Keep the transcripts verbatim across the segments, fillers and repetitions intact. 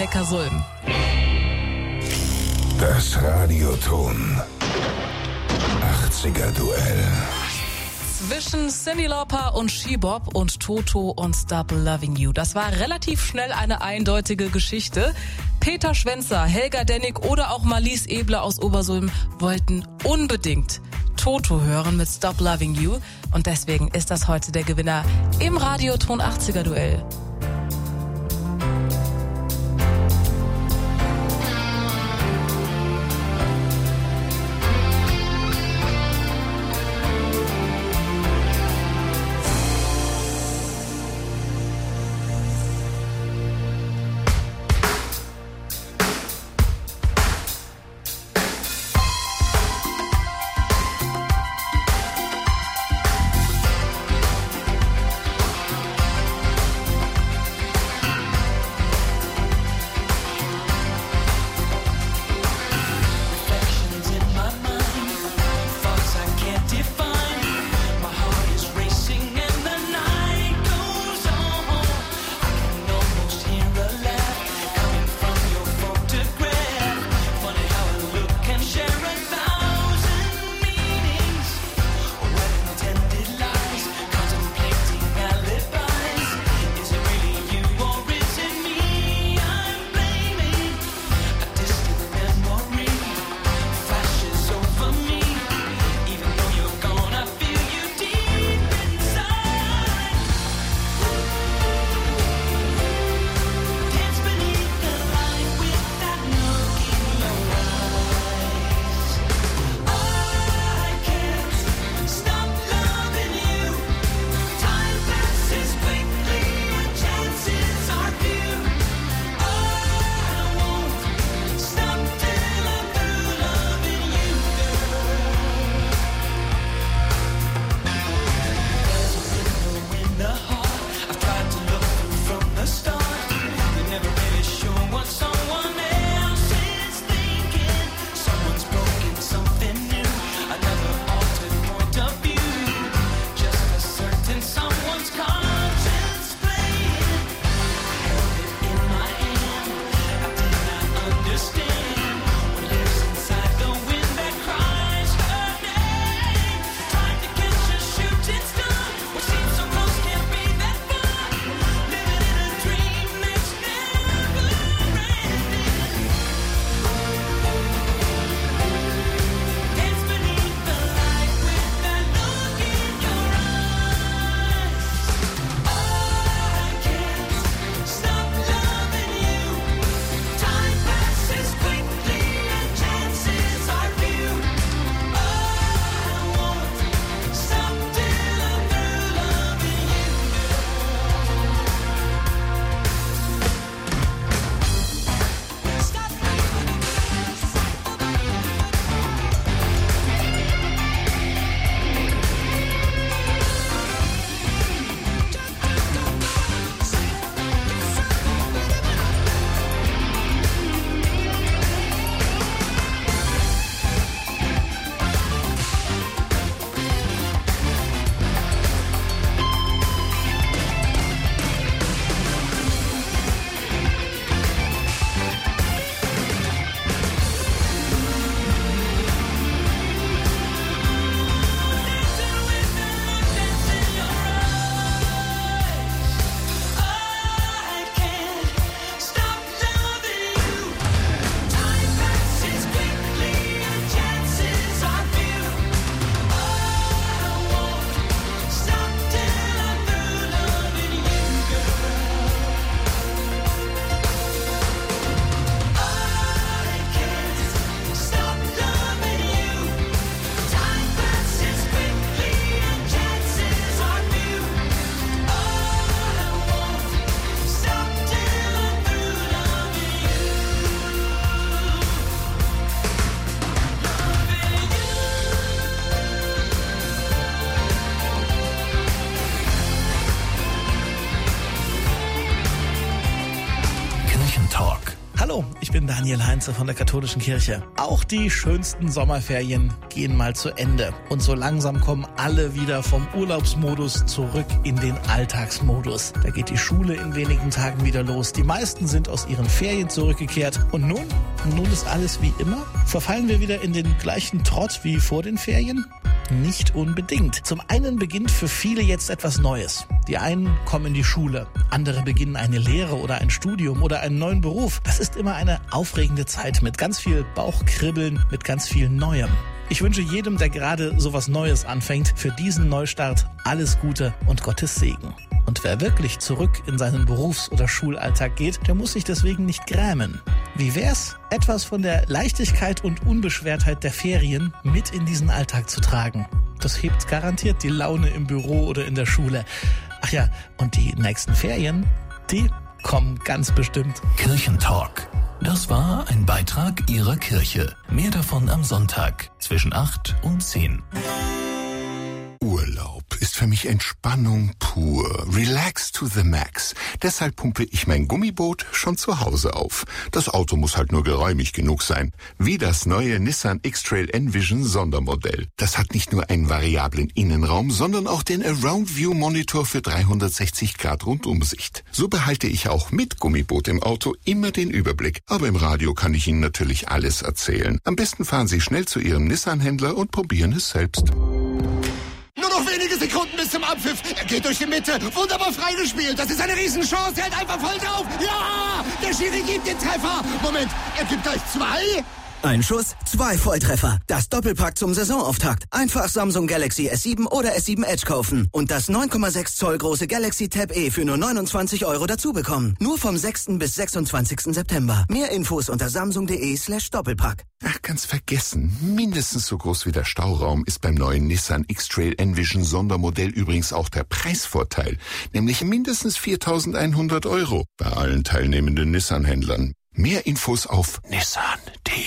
Neckarsulm. Das Radioton achtziger Duell. Zwischen Cyndi Lauper und She-Bop und Toto und Stop Loving You. Das war relativ schnell eine eindeutige Geschichte. Peter Schwenzer, Helga Dennig oder auch Marlies Ebler aus Obersulm wollten unbedingt Toto hören mit Stop Loving You. Und deswegen ist das heute der Gewinner im Radioton achtziger Duell. Hallo, ich bin Daniel Heinze von der Katholischen Kirche. Auch die schönsten Sommerferien gehen mal zu Ende. Und so langsam kommen alle wieder vom Urlaubsmodus zurück in den Alltagsmodus. Da geht die Schule in wenigen Tagen wieder los. Die meisten sind aus ihren Ferien zurückgekehrt. Und nun? Nun ist alles wie immer? Verfallen wir wieder in den gleichen Trott wie vor den Ferien? Nicht unbedingt. Zum einen beginnt für viele jetzt etwas Neues. Die einen kommen in die Schule, andere beginnen eine Lehre oder ein Studium oder einen neuen Beruf. Das ist immer eine aufregende Zeit mit ganz viel Bauchkribbeln, mit ganz viel Neuem. Ich wünsche jedem, der gerade sowas Neues anfängt, für diesen Neustart alles Gute und Gottes Segen. Und wer wirklich zurück in seinen Berufs- oder Schulalltag geht, der muss sich deswegen nicht grämen. Wie wär's, etwas von der Leichtigkeit und Unbeschwertheit der Ferien mit in diesen Alltag zu tragen? Das hebt garantiert die Laune im Büro oder in der Schule. Ach ja, und die nächsten Ferien, die kommen ganz bestimmt. Kirchentalk. Das war ein Beitrag Ihrer Kirche. Mehr davon am Sonntag zwischen acht und zehn. Urlaub ist für mich Entspannung pur. Relax to the max. Deshalb pumpe ich mein Gummiboot schon zu Hause auf. Das Auto muss halt nur geräumig genug sein. Wie das neue Nissan X-Trail Envision Sondermodell. Das hat nicht nur einen variablen Innenraum, sondern auch den Around View Monitor für dreihundertsechzig Grad Rundumsicht. So behalte ich auch mit Gummiboot im Auto immer den Überblick. Aber im Radio kann ich Ihnen natürlich alles erzählen. Am besten fahren Sie schnell zu Ihrem Nissan-Händler und probieren es selbst. Nur noch wenige Sekunden bis zum Abpfiff. Er geht durch die Mitte. Wunderbar freigespielt. Das ist eine Riesenchance. Er hat einfach voll drauf. Ja! Der Schiri gibt den Treffer. Moment, er gibt gleich zwei? Ein Schuss, zwei Volltreffer. Das Doppelpack zum Saisonauftakt. Einfach Samsung Galaxy S sieben oder S sieben Edge kaufen. Und das neun Komma sechs Zoll große Galaxy Tab E für nur neunundzwanzig Euro dazu bekommen. Nur vom sechsten bis sechsundzwanzigsten September. Mehr Infos unter samsung.de slash Doppelpack. Ach, ganz vergessen. Mindestens so groß wie der Stauraum ist beim neuen Nissan X-Trail Envision Sondermodell übrigens auch der Preisvorteil. Nämlich mindestens viertausendeinhundert Euro bei allen teilnehmenden Nissan-Händlern. Mehr Infos auf nissan punkt de.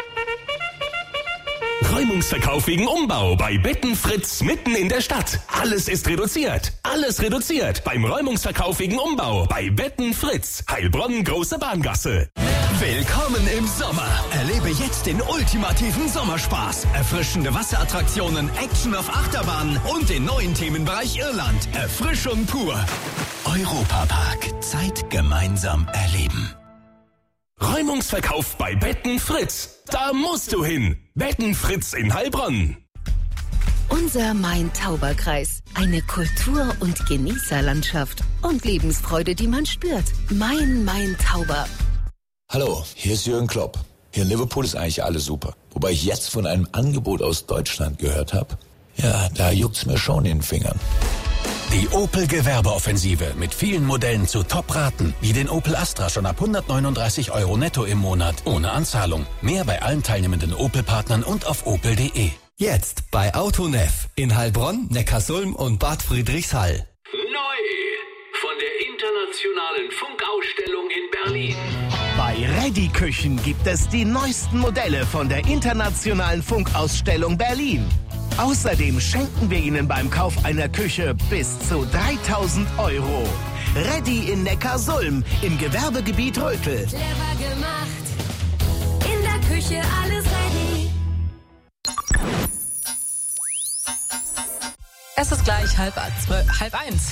Räumungsverkauf wegen Umbau bei Bettenfritz mitten in der Stadt. Alles ist reduziert. Alles reduziert beim Räumungsverkauf wegen Umbau bei Bettenfritz. Heilbronn, Große Bahngasse. Willkommen im Sommer. Erlebe jetzt den ultimativen Sommerspaß. Erfrischende Wasserattraktionen, Action auf Achterbahnen und den neuen Themenbereich Irland. Erfrischung pur. Europapark. Zeit gemeinsam erleben. Räumungsverkauf bei Bettenfritz. Da musst du hin. Bettenfritz in Heilbronn. Unser Main-Tauber-Kreis. Eine Kultur- und Genießerlandschaft. Und Lebensfreude, die man spürt. Main-Main-Tauber. Hallo, hier ist Jürgen Klopp. Hier in Liverpool ist eigentlich alles super. Wobei ich jetzt von einem Angebot aus Deutschland gehört habe. Ja, da juckt's mir schon in den Fingern. Die Opel Gewerbeoffensive mit vielen Modellen zu Top-Raten, wie den Opel Astra schon ab hundertneununddreißig Euro netto im Monat, ohne Anzahlung. Mehr bei allen teilnehmenden Opel-Partnern und auf opel punkt de. Jetzt bei Autonev in Heilbronn, Neckarsulm und Bad Friedrichshall. Neu von der Internationalen Funkausstellung in Berlin. Bei Ready Küchen gibt es die neuesten Modelle von der Internationalen Funkausstellung Berlin. Außerdem schenken wir Ihnen beim Kauf einer Küche bis zu dreitausend Euro. Ready in Neckarsulm im Gewerbegebiet Rötel. Clever gemacht. In der Küche alles ready. Es ist gleich halb, zwölf, halb eins.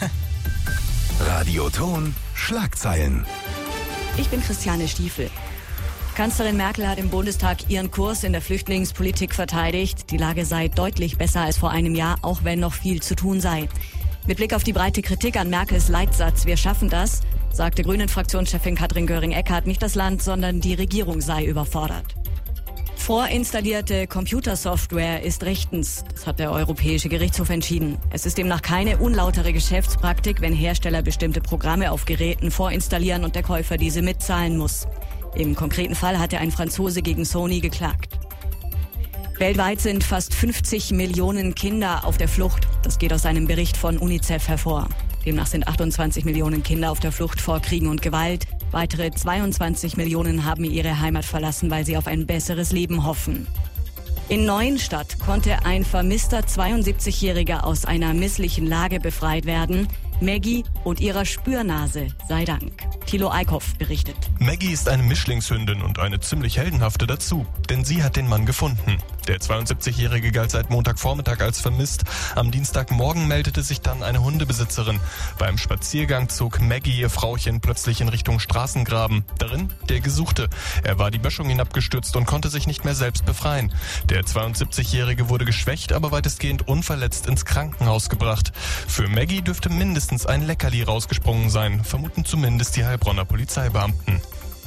Radioton Schlagzeilen. Ich bin Christiane Stiefel. Kanzlerin Merkel hat im Bundestag ihren Kurs in der Flüchtlingspolitik verteidigt. Die Lage sei deutlich besser als vor einem Jahr, auch wenn noch viel zu tun sei. Mit Blick auf die breite Kritik an Merkels Leitsatz "Wir schaffen das", sagte Grünen-Fraktionschefin Katrin Göring-Eckardt, nicht das Land, sondern die Regierung sei überfordert. Vorinstallierte Computersoftware ist rechtens. Das hat der Europäische Gerichtshof entschieden. Es ist demnach keine unlautere Geschäftspraktik, wenn Hersteller bestimmte Programme auf Geräten vorinstallieren und der Käufer diese mitzahlen muss. Im konkreten Fall hatte ein Franzose gegen Sony geklagt. Weltweit sind fast fünfzig Millionen Kinder auf der Flucht. Das geht aus einem Bericht von UNICEF hervor. Demnach sind achtundzwanzig Millionen Kinder auf der Flucht vor Kriegen und Gewalt. Weitere zweiundzwanzig Millionen haben ihre Heimat verlassen, weil sie auf ein besseres Leben hoffen. In Neuenstadt konnte ein vermisster zweiundsiebzigjähriger aus einer misslichen Lage befreit werden. Maggie und ihrer Spürnase sei Dank. Thilo Eickhoff berichtet. Maggie ist eine Mischlingshündin und eine ziemlich heldenhafte dazu, denn sie hat den Mann gefunden. Der zweiundsiebzigjährige galt seit Montagvormittag als vermisst. Am Dienstagmorgen meldete sich dann eine Hundebesitzerin. Beim Spaziergang zog Maggie ihr Frauchen plötzlich in Richtung Straßengraben. Darin der Gesuchte. Er war die Böschung hinabgestürzt und konnte sich nicht mehr selbst befreien. Der zweiundsiebzigjährige wurde geschwächt, aber weitestgehend unverletzt ins Krankenhaus gebracht. Für Maggie dürfte mindestens ein Leckerli rausgesprungen sein, vermuten zumindest die Heilbronner Polizeibeamten.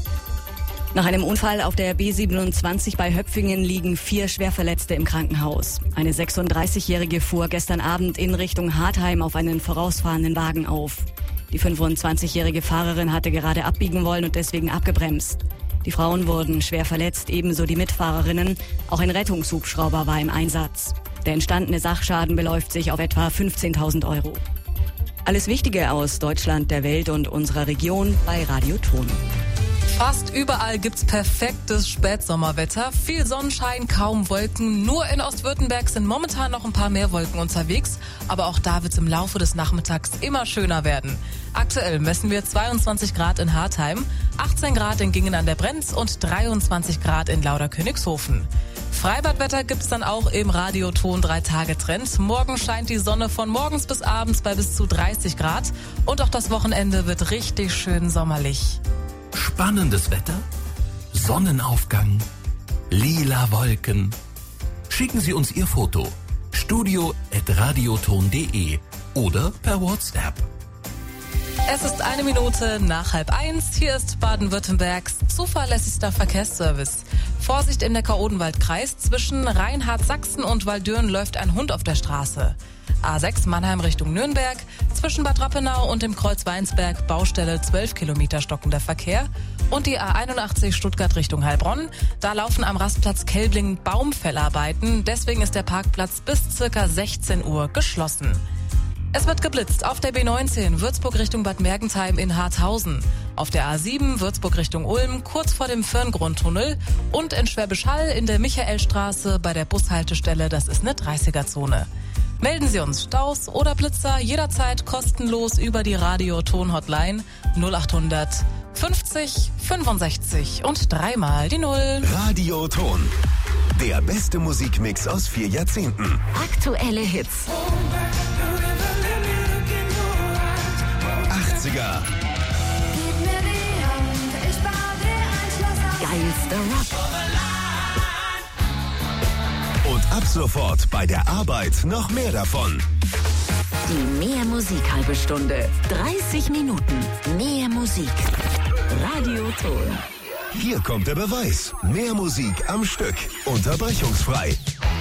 Nach einem Unfall auf der B siebenundzwanzig bei Höpfingen liegen vier Schwerverletzte im Krankenhaus. Eine sechsunddreißigjährige fuhr gestern Abend in Richtung Hartheim auf einen vorausfahrenden Wagen auf. Die fünfundzwanzigjährige Fahrerin hatte gerade abbiegen wollen und deswegen abgebremst. Die Frauen wurden schwer verletzt, ebenso die Mitfahrerinnen. Auch ein Rettungshubschrauber war im Einsatz. Der entstandene Sachschaden beläuft sich auf etwa fünfzehntausend Euro. Alles Wichtige aus Deutschland, der Welt und unserer Region bei Radio Ton. Fast überall gibt's perfektes Spätsommerwetter. Viel Sonnenschein, kaum Wolken. Nur in Ostwürttemberg sind momentan noch ein paar mehr Wolken unterwegs. Aber auch da wird's im Laufe des Nachmittags immer schöner werden. Aktuell messen wir zweiundzwanzig Grad in Hartheim, achtzehn Grad in Gingen an der Brenz und dreiundzwanzig Grad in Lauderkönigshofen. Freibadwetter gibt's dann auch im Radioton drei Tage Trend. Morgen scheint die Sonne von morgens bis abends bei bis zu dreißig Grad. Und auch das Wochenende wird richtig schön sommerlich. Spannendes Wetter? Sonnenaufgang? Lila Wolken? Schicken Sie uns Ihr Foto. studio at radioton punkt de oder per WhatsApp. Es ist eine Minute nach halb eins. Hier ist Baden-Württembergs zuverlässigster Verkehrsservice. Vorsicht im Neckar-Odenwald-Kreis. Zwischen Reinhard-Sachsen und Waldürn läuft ein Hund auf der Straße. A sechs Mannheim Richtung Nürnberg. Zwischen Bad Rappenau und dem Kreuz Weinsberg Baustelle zwölf Kilometer stockender Verkehr. Und die A einundachtzig Stuttgart Richtung Heilbronn. Da laufen am Rastplatz Kelbling Baumfellarbeiten. Deswegen ist der Parkplatz bis circa sechzehn Uhr geschlossen. Es wird geblitzt auf der B neunzehn Würzburg Richtung Bad Mergentheim in Harthausen, auf der A sieben Würzburg Richtung Ulm kurz vor dem Firngrundtunnel und in Schwäbisch Hall in der Michaelstraße bei der Bushaltestelle, das ist eine dreißiger-Zone. Melden Sie uns Staus oder Blitzer jederzeit kostenlos über die Radio-Ton-Hotline null achthundert fünfzig fünfundsechzig und dreimal die Null. Radio Ton, der beste Musikmix aus vier Jahrzehnten. Aktuelle Hits. achtziger. Geilster Rock. Und ab sofort bei der Arbeit noch mehr davon. Die Mehr Musik halbe Stunde. dreißig Minuten. Mehr Musik. Radio Ton. Hier kommt der Beweis. Mehr Musik am Stück. Unterbrechungsfrei.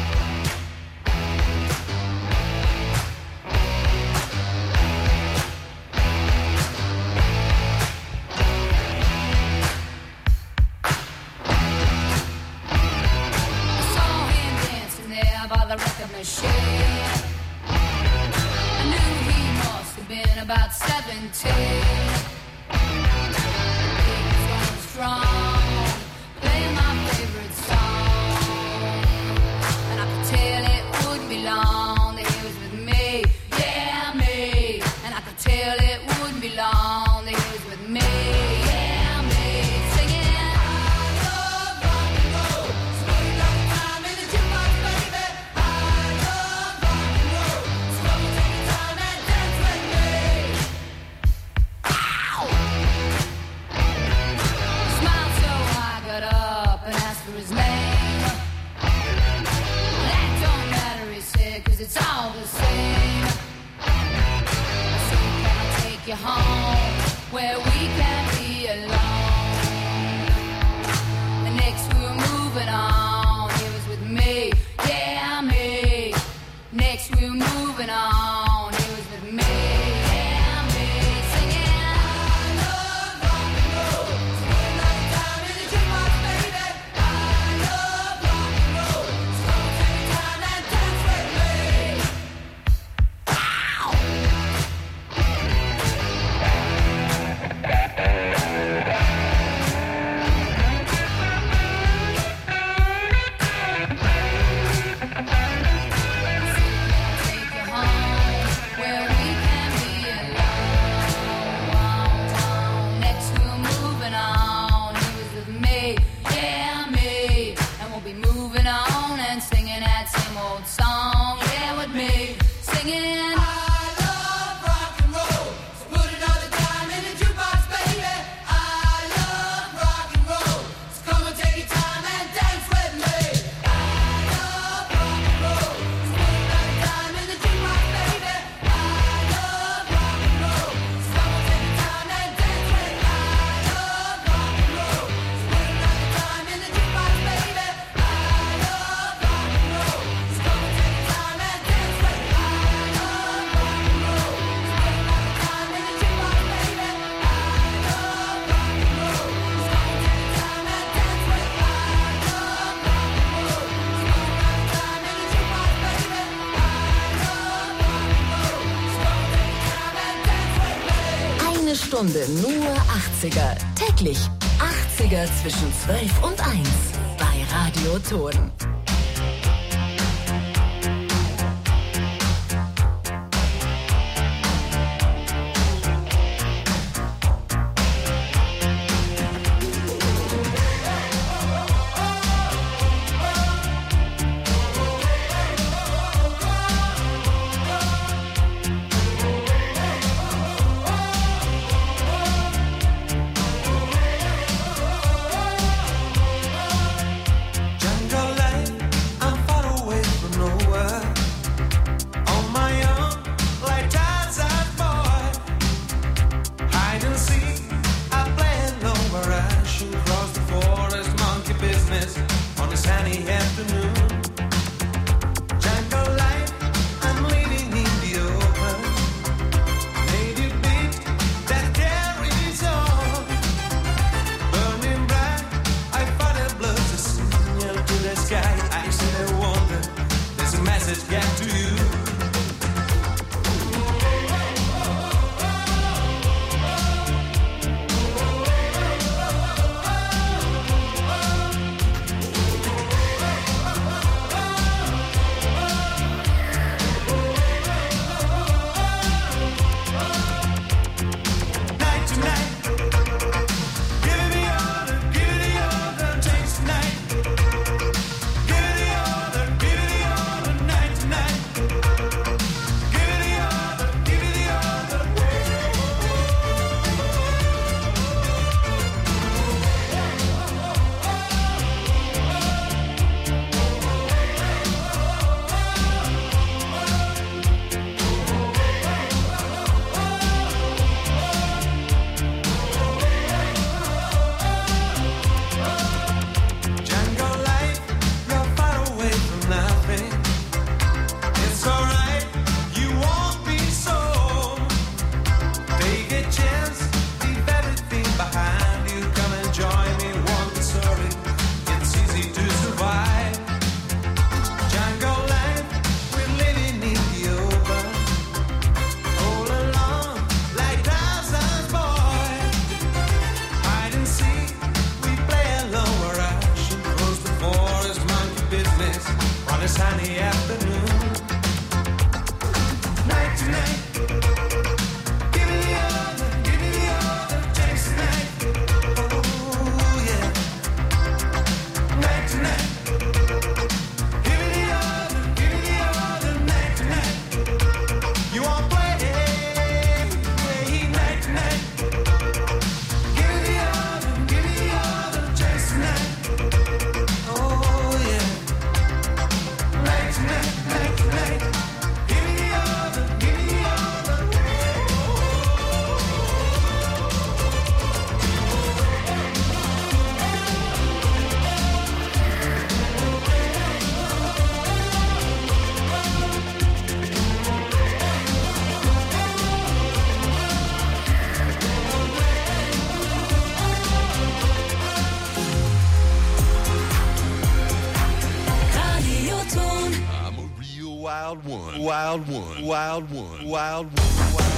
About seventeen, strong, playing my favorite song, and I could tell it wouldn't be long that he was with me, yeah me, and I could tell it wouldn't be long that he was with me, yeah me, singing. I love rock and roll, smoking all the time in the jukebox, baby. I love rock and roll, smoking all the time and dance with me. Stunde nur achtziger. Täglich achtziger zwischen zwölf und eins bei Radio Ton. Wild one, wild one, wild one, wild one.